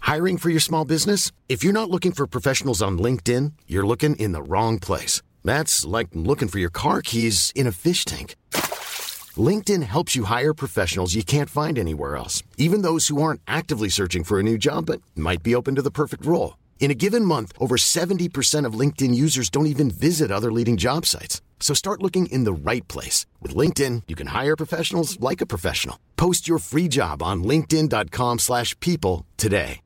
Hiring for your small business? If you're not looking for professionals on LinkedIn, you're looking in the wrong place. That's like looking for your car keys in a fish tank. LinkedIn helps you hire professionals you can't find anywhere else, even those who aren't actively searching for a new job but might be open to the perfect role. In a given month, over 70% of LinkedIn users don't even visit other leading job sites. So start looking in the right place. With LinkedIn, you can hire professionals like a professional. Post your free job on linkedin.com/people today.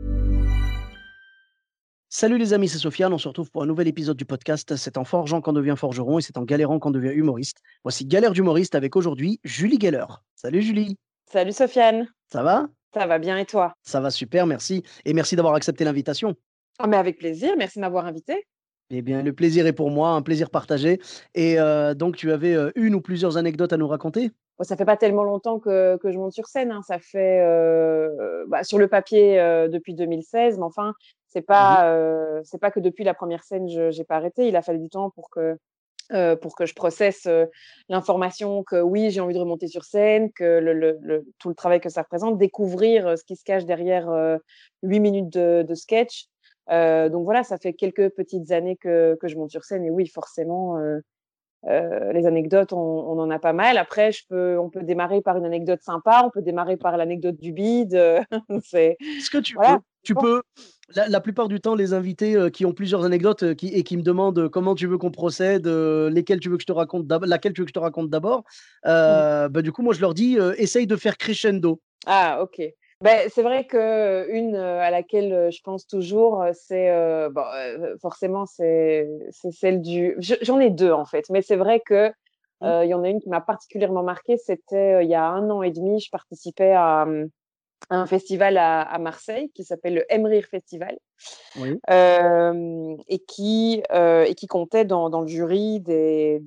Salut les amis, c'est Sofiane, on se retrouve pour un nouvel épisode du podcast. C'est en forgeant qu'on devient forgeron et c'est en galérant qu'on devient humoriste. Voici Galère d'humoriste avec aujourd'hui Julie Geller. Salut Julie. Salut Sofiane. Ça va? Ça va bien et toi? Ça va super, merci. Et merci d'avoir accepté l'invitation. Oh, mais avec plaisir, merci de m'avoir invité. Eh bien, le plaisir est pour moi, un plaisir partagé. Et donc, tu avais une ou plusieurs anecdotes à nous raconter? Bon, ça fait pas tellement longtemps que je monte sur scène, hein. Ça fait sur le papier depuis 2016, mais enfin, c'est pas que depuis la première scène, j'ai pas arrêté. Il a fallu du temps pour que je processe l'information que oui, j'ai envie de remonter sur scène, que tout le travail que ça représente, découvrir ce qui se cache derrière 8 minutes de sketch. Donc voilà, ça fait quelques petites années que je monte sur scène et oui, forcément, les anecdotes, on en a pas mal. Après, on peut démarrer par une anecdote sympa, on peut démarrer par l'anecdote du bide. Ce que tu Voilà. veux. Tu peux. La plupart du temps, les invités qui ont plusieurs anecdotes et qui me demandent comment tu veux qu'on procède, laquelle tu veux que je te raconte d'abord. Du coup, moi, je leur dis essaye de faire crescendo. Ah, ok. Ben, c'est vrai que une à laquelle je pense toujours, c'est forcément c'est celle du. J'en ai deux en fait, mais c'est vrai que il y en a une qui m'a particulièrement marquée. C'était il y a 1 an et demi, je participais à un festival à Marseille qui s'appelle le Emrire Festival. Oui. Et qui comptait dans le jury des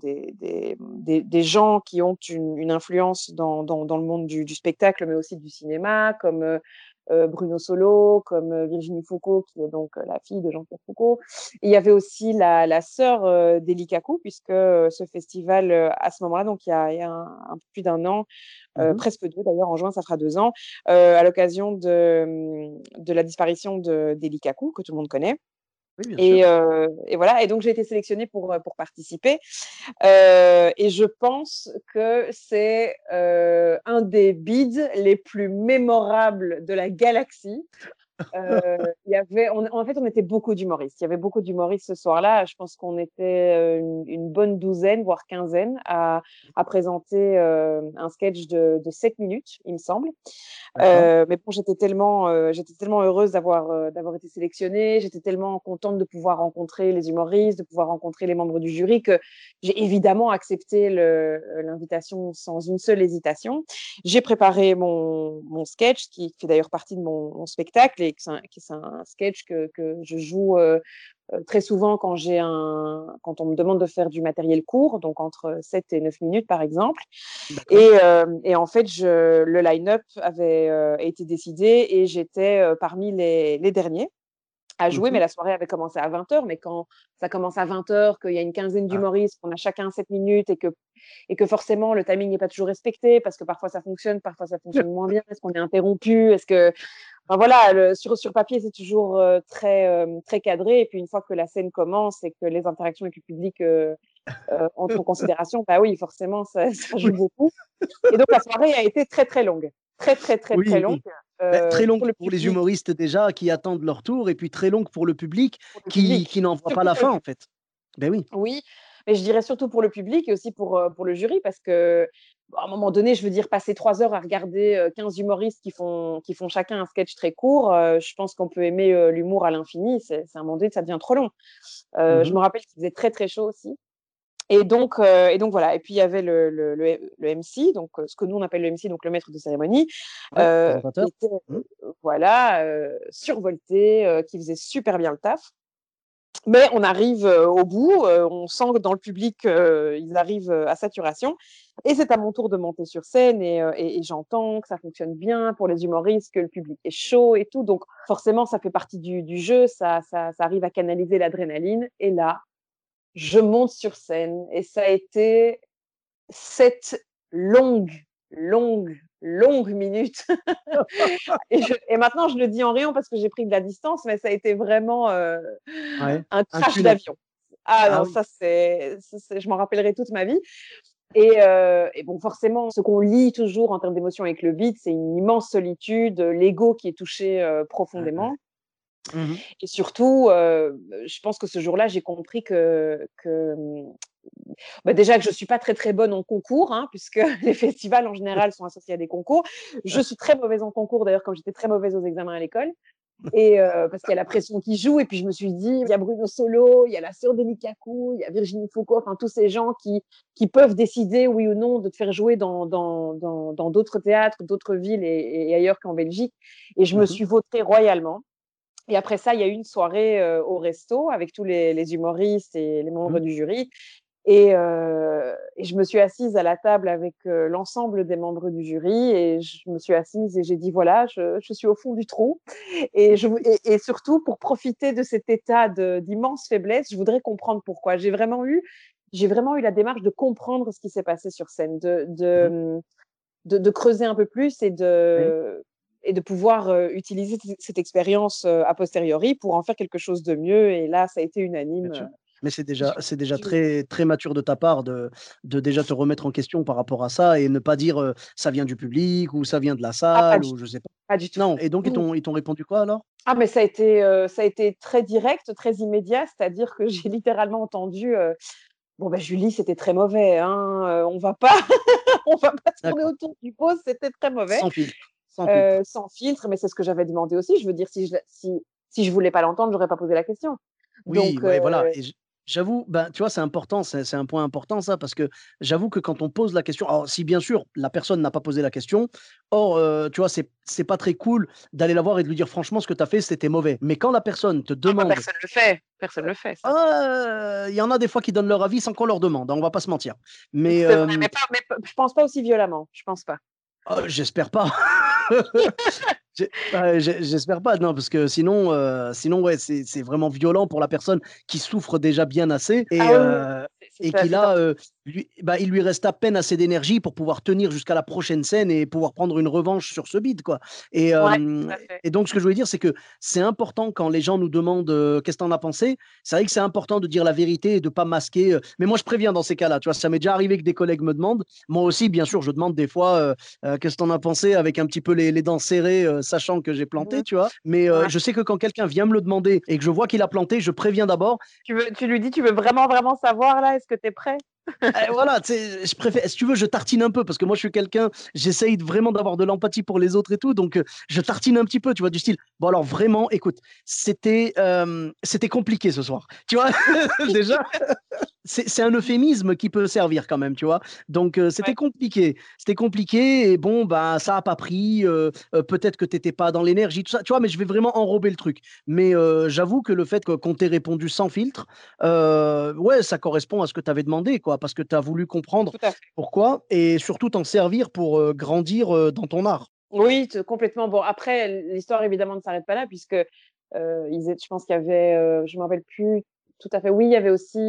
gens qui ont une influence dans le monde du spectacle, mais aussi du cinéma, comme Bruno Solo, comme Virginie Foucault, qui est donc la fille de Jean-Pierre Foucault. Et il y avait aussi la sœur d'Élie Kakou, puisque ce festival, à ce moment-là, donc il y a un peu plus d'un an, presque deux d'ailleurs, en juin, ça fera 2 ans, à l'occasion de la disparition d'Élie Kakou, que tout le monde connaît. Oui, bien sûr. Et voilà. Et donc, j'ai été sélectionnée pour participer. Et je pense que c'est un des bids les plus mémorables de la galaxie. En fait, on était beaucoup d'humoristes. Il y avait beaucoup d'humoristes ce soir-là. Je pense qu'on était une bonne douzaine, voire quinzaine, à présenter un sketch de 7 minutes, il me semble. Mais bon, j'étais tellement heureuse d'avoir été sélectionnée. J'étais tellement contente de pouvoir rencontrer les humoristes, de pouvoir rencontrer les membres du jury, que j'ai évidemment accepté l'invitation sans une seule hésitation. J'ai préparé mon sketch, qui fait d'ailleurs partie de mon spectacle, et c'est un sketch que je joue très souvent quand on me demande de faire du matériel court, donc entre 7 et 9 minutes par exemple. Et en fait, le line-up avait été décidé et j'étais parmi les derniers à jouer, mais la soirée avait commencé à 20h. Mais quand ça commence à 20h, qu'il y a une quinzaine d'humoristes, qu'on a chacun 7 minutes et que forcément le timing n'est pas toujours respecté, parce que parfois ça fonctionne moins bien, est-ce qu'on est interrompu, Enfin, voilà, sur papier, c'est toujours très cadré. Et puis, une fois que la scène commence et que les interactions avec le public entrent en considération, bah oui, forcément, ça joue beaucoup. Et donc, la soirée a été très, très longue. Très, très, très, Oui, très longue. très longue pour pour les humoristes déjà qui attendent leur tour, et puis très longue pour le public qui n'en voit pas la fin, en fait. Ben oui. Oui, mais je dirais surtout pour le public et aussi pour le jury, parce que à un moment donné, je veux dire, passer 3 heures à regarder 15 humoristes qui font chacun un sketch très court, je pense qu'on peut aimer l'humour à l'infini. C'est à un moment donné, ça devient trop long. Je me rappelle qu'il faisait très, très chaud aussi. Et donc voilà. Et puis, il y avait le MC, donc ce que nous, on appelle le MC, donc le maître de cérémonie, Présentateur. qui était survolté, qui faisait super bien le taf. Mais on arrive au bout, on sent que dans le public, ils arrivent à saturation. Et c'est à mon tour de monter sur scène et j'entends que ça fonctionne bien pour les humoristes, que le public est chaud et tout. Donc forcément, ça fait partie du jeu, ça arrive à canaliser l'adrénaline. Et là, je monte sur scène et ça a été 7 longues longues minutes. Et maintenant, je le dis en riant parce que j'ai pris de la distance, mais ça a été vraiment Ouais, un un crash tunnel. d'avion. Ah Ah non, oui. je m'en rappellerai toute ma vie. Et bon, forcément, ce qu'on lit toujours en termes d'émotions avec le beat, c'est une immense solitude, l'ego qui est touché Ouais, ouais. profondément. Mmh. Et surtout, je pense que ce jour-là, j'ai compris que bah, déjà que je suis pas très très bonne en concours, hein, puisque les festivals en général sont associés à des concours. Je suis très mauvaise en concours, d'ailleurs, comme j'étais très mauvaise aux examens à l'école. Parce qu'il y a la pression qui joue. Et puis je me suis dit, il y a Bruno Solo, il y a la sœur d'Eli Kaku, il y a Virginie Foucault, enfin tous ces gens qui peuvent décider, oui ou non, de te faire jouer dans d'autres théâtres, d'autres villes et ailleurs qu'en Belgique. Et je me Mmh. suis vautrée royalement. Et après ça, il y a eu une soirée au resto avec tous les humoristes et les membres Mmh. du jury. Et je me suis assise à la table avec l'ensemble des membres du jury et je me suis assise et j'ai dit voilà, je suis au fond du trou et surtout pour profiter de cet état d'immense faiblesse, je voudrais comprendre pourquoi. J'ai vraiment eu la démarche de comprendre ce qui s'est passé sur scène, Mmh. de creuser un peu plus Oui, et de pouvoir utiliser cette expérience a posteriori pour en faire quelque chose de mieux. Et là, ça a été bien unanime. sûr. Mais c'est Je déjà suis c'est déjà je- très très mature de ta part de déjà te remettre en question par rapport à ça et ne pas dire, ça vient du public ou ça vient de la Ah, pas salle du ou tout, je sais pas. pas du tout. Non et donc ils t'ont répondu quoi alors? Ah, mais ça a été très direct, très immédiat, c'est-à-dire que j'ai littéralement entendu bon, ben, Julie, c'était très mauvais, hein, on va pas, on va pas tourner D'accord. autour du pot, c'était très mauvais, Sans filtre, sans filtre. sans filtre, mais c'est ce que j'avais demandé aussi. Je veux dire, si je voulais pas l'entendre, j'aurais pas posé la question. Oui, Donc, ouais, voilà et j'avoue, ben, tu vois, c'est important, c'est un point important ça parce que j'avoue que quand on pose la question alors si bien sûr la personne n'a pas posé la question, or, tu vois, c'est pas très cool d'aller la voir et de lui dire: «Franchement, ce que tu as fait, c'était mauvais». Mais quand la personne te ah bah, demande, personne le fait ça. ah, il y en a des fois qui donnent leur avis sans qu'on leur demande, hein, on va pas se mentir. Mais, C'est vrai, mais pas je pense pas aussi violemment, je pense pas. j'espère pas. J'espère pas, non, parce que sinon ouais, c'est vraiment violent pour la personne qui souffre déjà bien assez Ah oui, oui, et qui c'est ça. là, il lui reste à peine assez d'énergie pour pouvoir tenir jusqu'à la prochaine scène et pouvoir prendre une revanche sur ce bide, quoi et Ouais, hem tout à fait. et donc ce que je voulais dire, c'est que c'est important quand les gens nous demandent, «Qu'est-ce que tu en as pensé?» C'est vrai que c'est important de dire la vérité et de pas masquer, mais moi je préviens dans ces cas-là, tu vois? Ça m'est déjà arrivé que des collègues me demandent. Moi aussi, bien sûr, je demande des fois, «Qu'est-ce que tu en as pensé?» avec un petit peu les dents serrées, sachant que j'ai planté, Mmh. tu vois? Mais, Ouais. je sais que quand quelqu'un vient me le demander et que je vois qu'il a planté, je préviens d'abord. Tu lui dis: «Tu veux vraiment, vraiment savoir là? Est-ce que tu es prêt?» Voilà, tu sais, je préfère si tu veux, je tartine un peu parce que moi, je suis quelqu'un j'essaye vraiment d'avoir de l'empathie pour les autres et tout, donc je tartine un petit peu, tu vois? Du style: «Bon alors vraiment, écoute, c'était compliqué ce soir». Tu vois? Déjà c'est un euphémisme qui peut servir quand même, tu vois? Donc Ouais. c'était compliqué et bon, bah, ça a pas pris, peut-être que tu étais pas dans l'énergie, tout ça, tu vois? Mais je vais vraiment enrober le truc. Mais j'avoue que le fait qu'on t'ait répondu sans filtre, ouais, ça correspond à ce que tu avais demandé, quoi, parce que tu as voulu comprendre Tout à fait. pourquoi et surtout t'en servir pour, grandir, dans ton art. Oui, complètement. Bon, après, l'histoire évidemment ne s'arrête pas là, puisque je pense qu'il y avait, je me rappelle plus tout à fait. Oui, il y avait aussi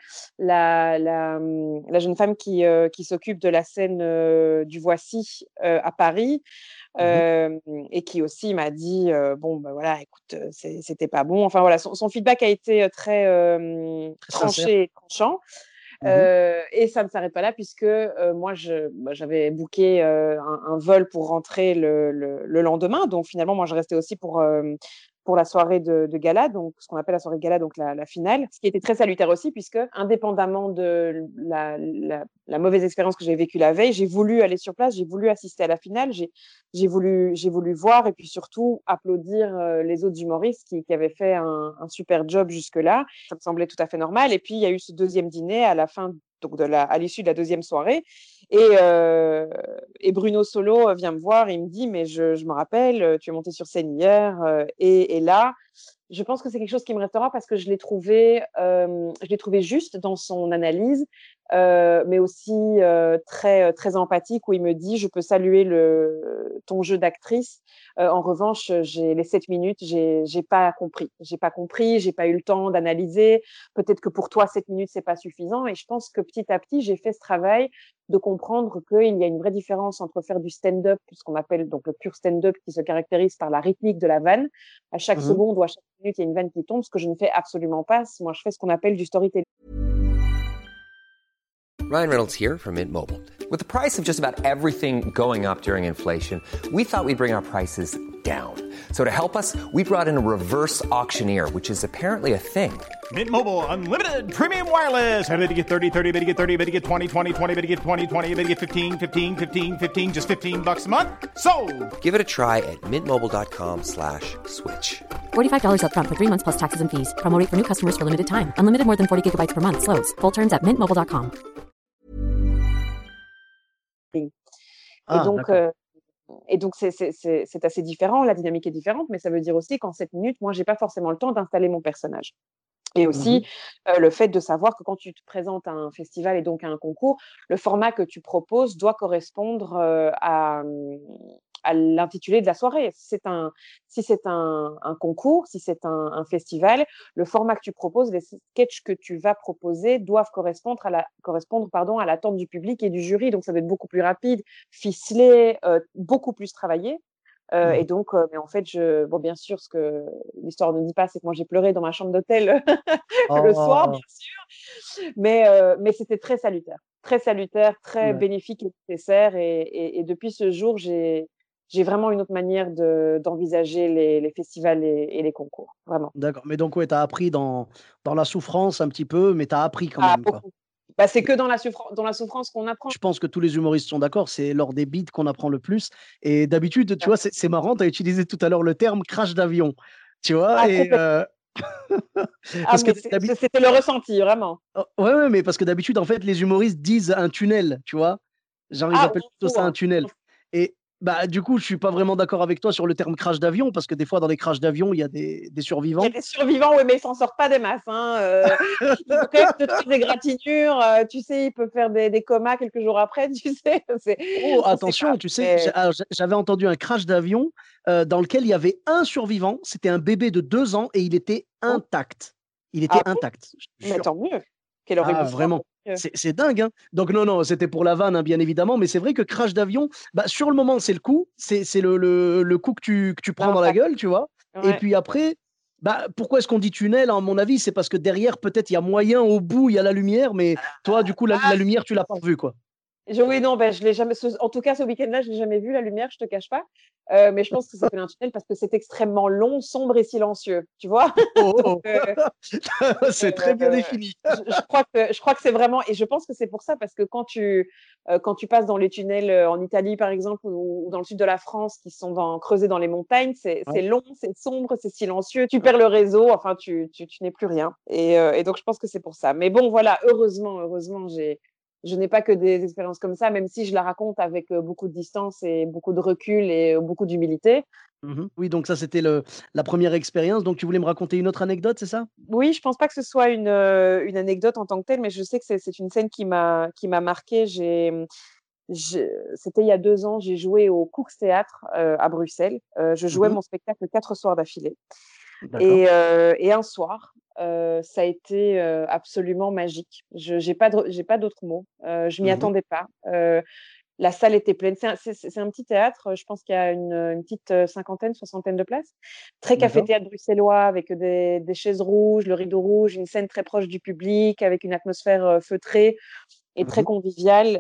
la jeune femme qui s'occupe de la scène du Voici à Paris, Mmh. euh, et qui aussi m'a dit bon, ben voilà, écoute, c'était pas bon. Enfin voilà, son feedback a été très Très sincère. tranché et tranchant. Mmh. Et ça ne s'arrête pas là puisque moi, j'avais booké un vol pour rentrer le lendemain. Donc finalement, moi, je restais aussi pour la soirée de gala, donc ce qu'on appelle la soirée de gala, donc la finale. Ce qui était très salutaire aussi puisque, indépendamment de la mauvaise expérience que j'ai vécue la veille, j'ai voulu aller sur place, j'ai voulu assister à la finale, j'ai voulu voir et puis surtout applaudir les autres humoristes qui avaient fait un super job jusque-là. Ça me semblait tout à fait normal. Et puis, il y a eu ce deuxième dîner à la fin, donc à l'issue de la deuxième soirée. Et Bruno Solo vient me voir et il me dit, mais je me rappelle, tu es monté sur scène hier. Et là, je pense que c'est quelque chose qui me restera parce que je l'ai trouvé juste dans son analyse, mais aussi très empathique où il me dit, je peux saluer ton jeu d'actrice. En revanche, les 7 minutes, j'ai pas compris, j'ai pas eu le temps d'analyser. Peut-être que pour toi, 7 minutes, c'est pas suffisant. Et je pense que petit à petit, j'ai fait ce travail de comprendre qu'il y a une vraie différence entre faire du stand-up, ce qu'on appelle donc le pur stand-up, qui se caractérise par la rythmique de la vanne. À chaque Mhm. seconde ou à chaque minute, il y a une vanne qui tombe, ce que je ne fais absolument pas. Moi, je fais ce qu'on appelle du storytelling. Ryan Reynolds here from Mint Mobile. With the price of just about everything going up during inflation, we thought we'd bring our prices down. So to help us, we brought in a reverse auctioneer, which is apparently a thing. Mint Mobile Unlimited Premium Wireless. How to get 30, 30, bit to get 30, bit to get 20, 20, 20, bit to get 20, 20, bit to get 15, 15, 15, 15, just $15 a month? Sold! Give it a try at mintmobile.com/switch. $45 up front for 3 months plus taxes and fees. Promo rate for new customers for limited time. Unlimited more than 40 gigabytes per month. Slows full terms at mintmobile.com. Et donc, d'accord. c'est assez différent, la dynamique est différente, mais ça veut dire aussi qu'en 7 minutes, moi, j'ai pas forcément le temps d'installer mon personnage. Et aussi, le fait de savoir que quand tu te présentes à un festival et donc à un concours, le format que tu proposes doit correspondre à l'intitulé de la soirée. Si c'est un concours, si c'est un festival, le format que tu proposes, les sketchs que tu vas proposer doivent correspondre à l'attente du public et du jury. Donc, ça doit être beaucoup plus rapide, ficelé, beaucoup plus travaillé. Et donc, mais en fait, bien sûr, ce que l'histoire ne dit pas, c'est que moi, j'ai pleuré dans ma chambre d'hôtel le soir, bien Oh, sûr. Mais c'était très salutaire, très ouais. bénéfique et nécessaire. Et depuis ce jour, j'ai vraiment une autre manière d'envisager les festivals et les concours, vraiment. D'accord. Mais donc, ouais, tu as appris dans la souffrance un petit peu, mais tu as appris quand Ah, même, quoi. beaucoup. Bah, c'est que dans la souffrance qu'on apprend. Je pense que tous les humoristes sont d'accord, c'est lors des beats qu'on apprend le plus. Et d'habitude, tu vois, c'est marrant, tu as utilisé tout à l'heure le terme crash d'avion. Tu vois? Ah, Et complètement. Ah, parce que mais c'était le ressenti, vraiment. ouais, ouais, mais parce que d'habitude, en fait, les humoristes disent un tunnel, tu vois? Genre, ils Ah, appellent on plutôt fout, ça un hein. tunnel. Et bah, du coup, je suis pas vraiment d'accord avec toi sur le terme crash d'avion, parce que des fois, dans les crashs d'avion, il y a des Il y a survivants. des survivants, oui, mais ils s'en sortent pas des masses, hein. Ils ont quand même 2-3 égratignures, tu sais, ils peuvent faire des comas quelques jours après, tu sais, Oh, on sait pas. attention, tu sais, Mais alors, j'avais entendu un crash d'avion dans lequel il y avait un survivant, c'était un bébé de 2 ans et il était oh, intact. Il était ah bon? intact, je te Mais jure. tant mieux. Quelle horrible Ah, histoire. vraiment, Heu, c'est dingue, hein. Donc non, non, c'était pour la vanne, hein, bien évidemment, mais c'est vrai que crash d'avion, bah, sur le moment, c'est le coup, c'est le coup que tu prends dans la l'impact, gueule, tu vois? Et ouais. puis après, bah, pourquoi est-ce qu'on dit tunnel? À mon avis, c'est parce que derrière, peut-être, il y a moyen, au bout, il y a la lumière, mais toi, du coup, la lumière, tu l'as pas revue, quoi. Oui, non, ben, je l'ai jamais en tout cas, ce week-end-là, je l'ai jamais vu la lumière, je te cache pas. Mais je pense que ça s'appelle un tunnel parce que c'est extrêmement long, sombre et silencieux, tu vois? Donc Oh, heu oh! C'est très bien défini. je crois que c'est vraiment et je pense que c'est pour ça parce que quand tu passes dans les tunnels, en Italie, par exemple, ou dans le sud de la France qui sont creusés dans les montagnes, c'est Ouais, long, c'est sombre, c'est silencieux, tu perds le réseau, enfin tu n'es plus rien et donc je pense que c'est pour ça. Mais bon, voilà, heureusement, je n'ai pas que des expériences comme ça, même si je la raconte avec, beaucoup de distance et beaucoup de recul et beaucoup d'humilité. mmh. Oui, donc ça, c'était la première expérience. Donc tu voulais me raconter une autre anecdote, c'est ça? Oui, je pense pas que ce soit une anecdote en tant que telle, mais je sais que c'est une scène qui m'a marquée. C'était il y a 2 ans, j'ai joué au Cook's Theatre, à Bruxelles. Je jouais Mmh. mon spectacle 4 soirs d'affilée D'accord. et un soir, ça a été, absolument magique. Je j'ai pas d'autres mots. Je m'y Mmh. attendais pas. La salle était pleine. C'est un petit théâtre, je pense qu'il y a une petite, cinquantaine, soixantaine de places. Très D'accord. café-théâtre bruxellois avec des chaises rouges, le rideau rouge, une scène très proche du public avec une atmosphère, feutrée et très Mmh. conviviale,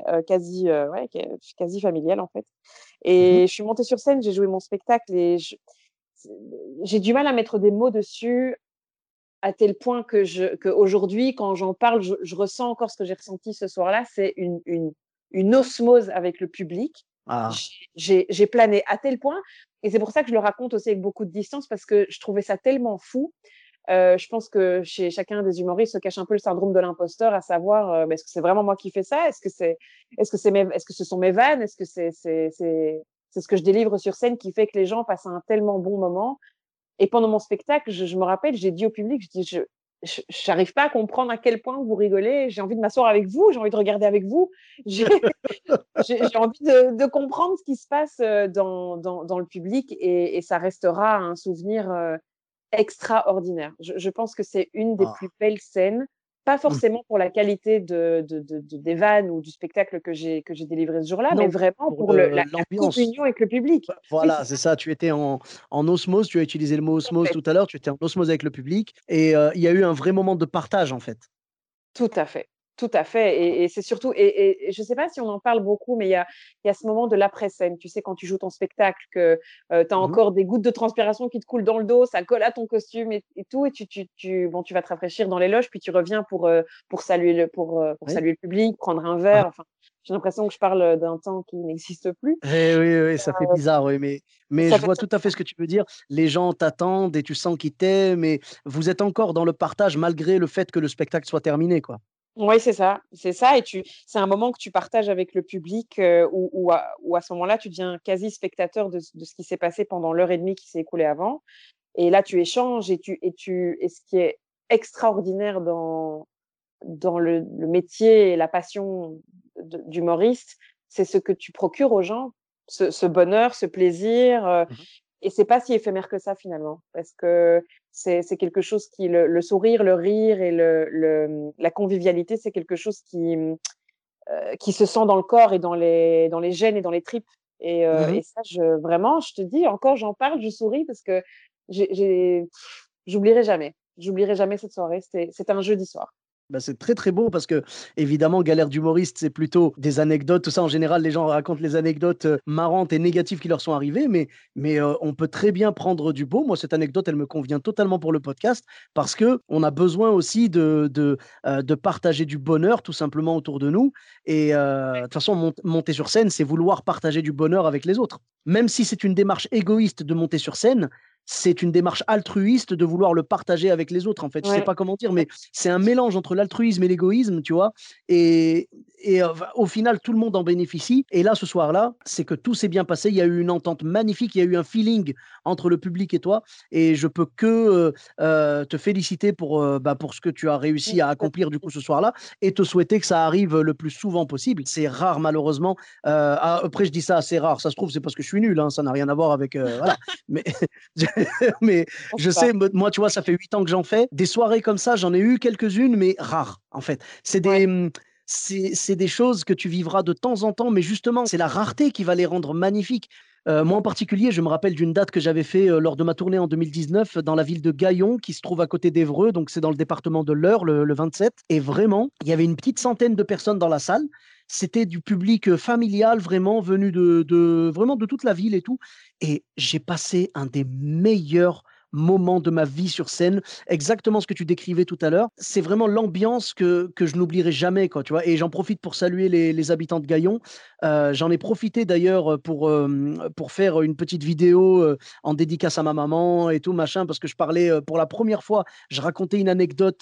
quasi familiale, en fait Mmh. et je suis montée sur scène, j'ai joué mon spectacle et c'est j'ai du mal à mettre des mots dessus à tel point qu'aujourd'hui, quand j'en parle, je ressens encore ce que j'ai ressenti ce soir-là. C'est une osmose avec le public. Ah. J'ai plané à tel point et c'est pour ça que je le raconte aussi avec beaucoup de distance parce que je trouvais ça tellement fou. Je pense que chez chacun des humoristes se cache un peu le syndrome de l'imposteur, à savoir, est-ce que c'est vraiment moi qui fais ça? Est-ce que ce sont mes vannes? Est-ce que c'est ce que je délivre sur scène qui fait que les gens passent un tellement bon moment? Et pendant mon spectacle, je me rappelle, j'ai dit au public, je dis: «J'arrive pas à comprendre à quel point vous rigolez. J'ai envie de m'asseoir avec vous, j'ai envie de regarder avec vous. J'ai j'ai envie de comprendre ce qui se passe, dans le public et ça restera un souvenir, extraordinaire. Je pense que c'est une des Ah. plus belles scènes Pas forcément pour la qualité des vannes ou du spectacle que j'ai délivré ce jour-là, mais Non, vraiment pour pour la l'ambiance. communion avec le public. Voilà, c'est ça. Tu étais en osmose. Tu as utilisé le mot osmose Complète. tout à l'heure. Tu étais en osmose avec le public. Et il y a eu un vrai moment de partage, en fait. Tout à fait. Tout à fait. Et c'est surtout, et je ne sais pas si on en parle beaucoup, mais il y a ce moment de l'après-scène. Tu sais, quand tu joues ton spectacle, que tu as Mhm. encore des gouttes de transpiration qui te coulent dans le dos, ça colle à ton costume et tout, et tu vas te rafraîchir dans les loges, puis tu reviens pour saluer Oui. saluer le public, prendre un Ah, verre. Enfin, j'ai l'impression que je parle d'un temps qui n'existe plus. oui, ça fait bizarre, oui, mais Ça je fait vois très tout à fait ce que tu veux dire. Les gens t'attendent et tu sens qu'ils t'aiment, mais vous êtes encore dans le partage malgré le fait que le spectacle soit terminé, quoi. Oui, c'est ça, et c'est un moment que tu partages avec le public, où à ce moment-là, tu deviens quasi spectateur de ce qui s'est passé pendant l'heure et demie qui s'est écoulée avant. Et là, tu échanges et ce qui est extraordinaire dans le métier et la passion d'humoriste, c'est ce que tu procures aux gens, ce bonheur, ce plaisir, Mhm. et c'est pas si éphémère que ça finalement, parce que c'est quelque chose le sourire, le rire et la convivialité, c'est quelque chose qui se sent dans le corps et dans les gènes et dans les tripes. Mhm. Et ça, vraiment, je te dis, encore, j'en parle, je souris parce que j'oublierai jamais. J'oublierai jamais cette soirée. C'était un jeudi soir. Bah, c'est très très beau parce que évidemment galère d'humoriste c'est plutôt des anecdotes, tout ça en général les gens racontent les anecdotes marrantes et négatives qui leur sont arrivées, mais on peut très bien prendre du beau. Moi cette anecdote elle me convient totalement pour le podcast parce que on a besoin aussi de partager du bonheur tout simplement autour de nous et de toute façon monter sur scène c'est vouloir partager du bonheur avec les autres, même si c'est une démarche égoïste de monter sur scène. C'est une démarche altruiste de vouloir le partager avec les autres, en fait. Je sais Ouais. pas comment dire, mais c'est un mélange entre l'altruisme et l'égoïsme, tu vois. Et au final, tout le monde en bénéficie. Et là, ce soir-là, c'est que tout s'est bien passé. Il y a eu une entente magnifique. Il y a eu un feeling entre le public et toi. Et je peux que te féliciter pour ce que tu as réussi à accomplir du coup ce soir-là et te souhaiter que ça arrive le plus souvent possible. C'est rare, malheureusement. Après, je dis ça, c'est rare. Ça se trouve, c'est parce que je suis nul. Hein, ça n'a rien à voir avec. Voilà. Mais, mais Je je pense pas. sais, moi, tu vois, ça fait 8 ans que j'en fais. Des soirées comme ça, j'en ai eu quelques-unes, mais rares, en fait. Ouais. C'est des choses que tu vivras de temps en temps, mais justement, c'est la rareté qui va les rendre magnifiques. Moi, en particulier, je me rappelle d'une date que j'avais fait lors de ma tournée en 2019 dans la ville de Gaillon, qui se trouve à côté d'Évreux, donc c'est dans le département de l'Eure, le 27. Et vraiment, il y avait une petite centaine de personnes dans la salle. C'était du public familial, vraiment venu vraiment de toute la ville et tout. Et j'ai passé un des meilleurs moments de ma vie sur scène, exactement ce que tu décrivais tout à l'heure. C'est vraiment l'ambiance que je n'oublierai jamais, quoi, tu vois. Et j'en profite pour saluer les habitants de Gaillon. J'en ai profité d'ailleurs pour faire une petite vidéo en dédicace à ma maman et tout, machin, parce que je parlais pour la première fois, je racontais une anecdote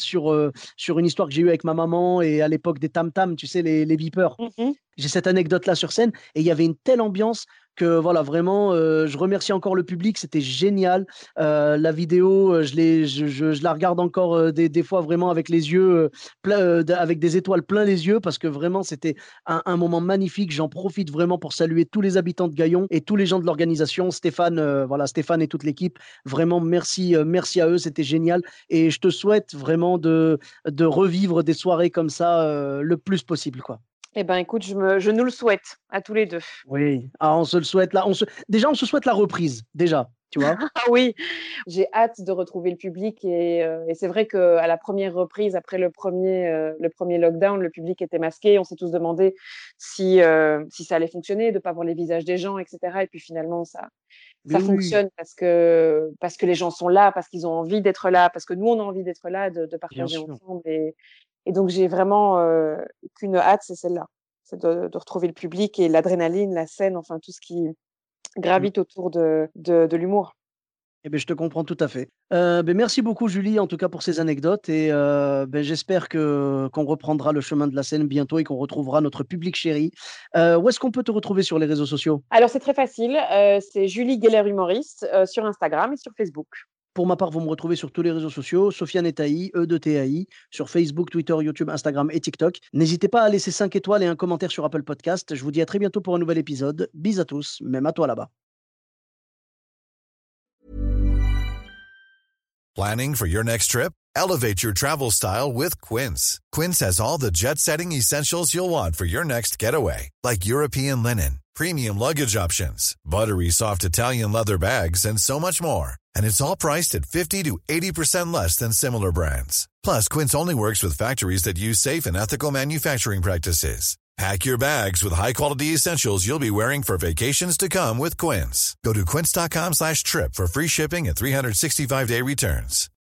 sur une histoire que j'ai eue avec ma maman et à l'époque des tam-tams, tu sais, les beepers. Mhm. J'ai cette anecdote-là sur scène et il y avait une telle ambiance que voilà, vraiment, je remercie encore le public, c'était génial. La vidéo, je la regarde encore des fois vraiment avec les yeux, avec des étoiles plein les yeux parce que vraiment, c'était un moment magnifique. J'en profite vraiment pour saluer tous les habitants de Gaillon et tous les gens de l'organisation. Stéphane, voilà, Stéphane et toute l'équipe, vraiment merci, merci à eux, c'était génial. Et je te souhaite vraiment de revivre des soirées comme ça le plus possible, quoi. Eh ben, écoute, je nous le souhaite à tous les deux. Oui, ah, on se le souhaite là. Déjà, on se souhaite la reprise, déjà, tu vois. Ah oui, j'ai hâte de retrouver le public et c'est vrai qu'à la première reprise, après le premier lockdown, le public était masqué. On s'est tous demandé si ça allait fonctionner, de ne pas voir les visages des gens, etc. Et puis finalement, Mais ça oui, fonctionne parce que les gens sont là, parce qu'ils ont envie d'être là, parce que nous, on a envie d'être là, de bien partager sûr. ensemble. Et donc, j'ai vraiment qu'une hâte, c'est celle-là. C'est de retrouver le public et l'adrénaline, la scène, enfin, tout ce qui Mm. gravite autour de l'humour. Eh ben, je te comprends tout à fait. Ben, merci beaucoup, Julie, en tout cas pour ces anecdotes. Et ben, j'espère qu'on reprendra le chemin de la scène bientôt et qu'on retrouvera notre public chéri. Où est-ce qu'on peut te retrouver sur les réseaux sociaux? Alors, c'est très facile. C'est Julie Geller Humoriste sur Instagram et sur Facebook. Pour ma part, vous me retrouvez sur tous les réseaux sociaux, Sofiane Etaï, E2TAI, sur Facebook, Twitter, YouTube, Instagram et TikTok. N'hésitez pas à laisser 5 étoiles et un commentaire sur Apple Podcast. Je vous dis à très bientôt pour un nouvel épisode. Bis à tous, même à toi là-bas. Planning for your next trip? Elevate your travel style with Quince. Quince has all the jet-setting essentials you'll want for your next getaway, like European linen, premium luggage options, buttery soft Italian leather bags, and so much more. And it's all priced at 50 to 80% less than similar brands. Plus, Quince only works with factories that use safe and ethical manufacturing practices. Pack your bags with high-quality essentials you'll be wearing for vacations to come with Quince. Go to quince.com/trip for free shipping and 365-day returns.